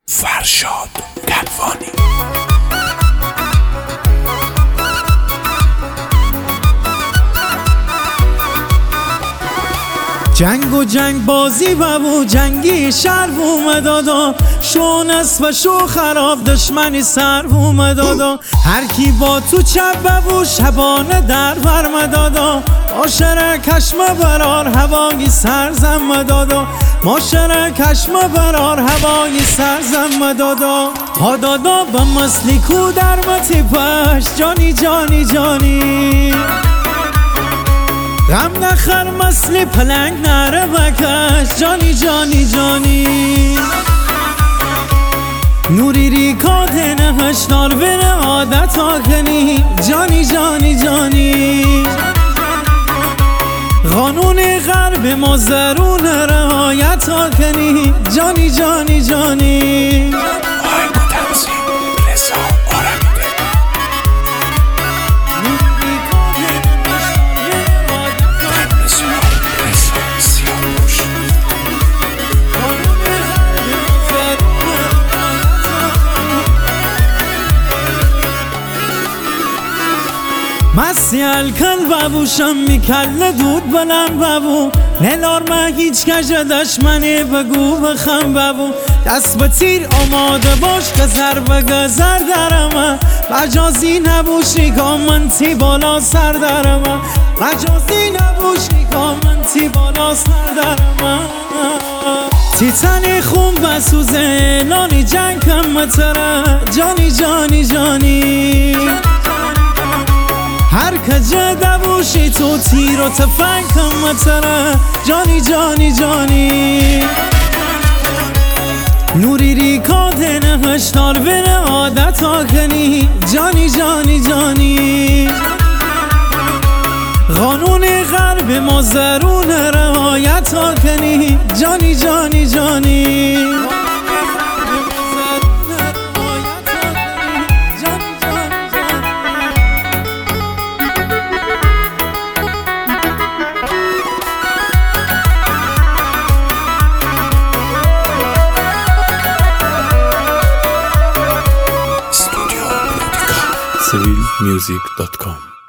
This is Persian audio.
فرشاد کلوانی. جنگ و جنگ بازی بابو، جنگی شهر اومدادا، شون است و شو خراب دشمنی سر اومدادا. هر کی با تو چپ بابو، شبانه در برمدادا. ماشر کشم برار هوایی سرزم مدادا، ماشر کشم برار هوایی سرزم مدادا. ها دادا با مسلی کو در متی پش، جانی جانی جانی. غم نخر مثل پلنگ نره بکش، جانی جانی جانی. نوری ریکا دنه هشتار بره عادت ها کنی، جانی جانی جانی. قانون غرب ما زرون رعایت ها کنی، جانی جانی جانی. مسی الکل بابو، شمی کل دود بلند بابو. نلار ما هیچ کجا دشمنی بگو بخم بابو. دست به تیر آماده باش که ضربه گذر درمه. مجازی نبوشی کامنتی بالا سر درمه. مجازی نبوشی کامنتی بالا سر درمه. تیتانی خون بسوزه اعلانی جنگ کم متره، جانی جانی جانی. هر کجا دبوشی تو تیر و تفنگ کم متره، جانی جانی جانی. نوری ریکا دنه هشتار بره عادت ها کنی، جانی جانی جانی. قانون غرب ما زرون رعایت ها کنی، جانی جانی جانی. civilmusic.com